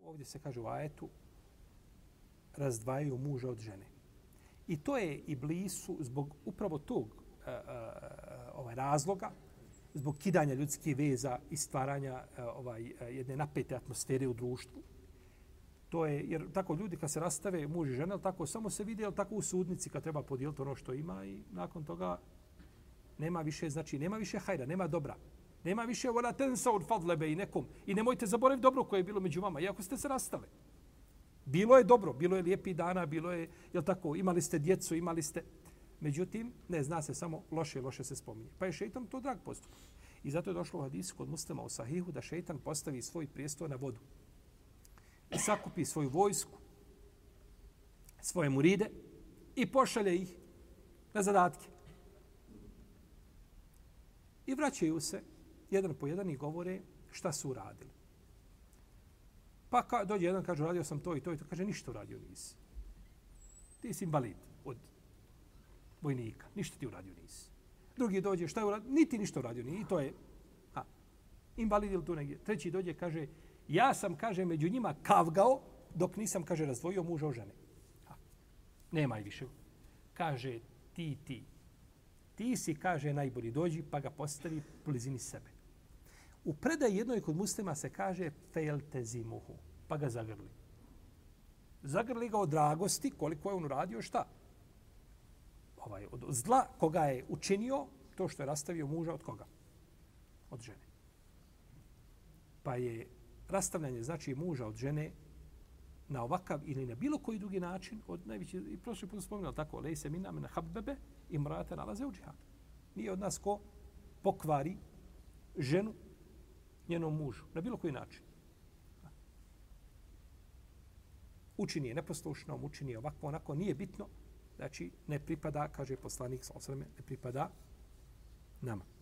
Ovdje se kaže u ajetu razdvajaju muža od žene. I to je Iblisu zbog upravo tog razloga, zbog kidanja ljudskih veza i stvaranja jedne napete atmosfere u društvu. To je, jer tako ljudi kad se rastave muž i žena, tako samo se vidi, tako u sudnici kad treba podijeliti ono što ima i nakon toga nema više, znači nema više hajra, nema dobra. Nema više wala tansaw al-fadla bainakum i nemojte zaboraviti dobro koje je bilo među vama, iako ste se rastali. Bilo je dobro, bilo je lijepih dana, bilo je, jel tako, imali ste djecu, imali ste... Međutim, ne zna se samo loše se spominje. Pa je šejtan to drag postupak. I zato je došlo u hadisu kod Muslima u Sahihu da šejtan postavi svoj prijestol na vodu. I sakupi svoju vojsku, svoje muride i pošalje ih na zadatke. I vraćaju se jedan po jedan i govore šta su uradili. Pa dođe jedan, kaže, uradio sam to i to i to. Kaže, ništa uradio nisi. Ti si invalid od vojnika. Ništa ti uradio nisi. Drugi dođe, šta je uradio? Niti ništa uradio nisi. I to je invalid ili tu negdje. Treći dođe, kaže, ja sam, kaže, među njima kavgao dok nisam, kaže, razdvojio muža od žene. Nema i više. Kaže, ti si, kaže, najbolji, dođi pa ga postavi u blizini sebe. U predaji jednoj kod Muslima se kaže feltezimuhu, pa ga zagrli. Zagrli ga od dragosti, koliko je on uradio, šta? Od zla koga je učinio, to što je rastavio muža od koga? Od žene. Pa je rastavljanje, znači, muža od žene na ovakav ili na bilo koji drugi način, od najveći, i prošli put spominjali tako, lejse mina men habbebe i mrate nalaze u džihad. Nije od nas ko pokvari ženu njenom mužu, na bilo koji način. Učini je neposlušnom, učini je ovako, onako, nije bitno, znači ne pripada, kaže poslanik sallallahu alejhi ve sellem, ne pripada nama.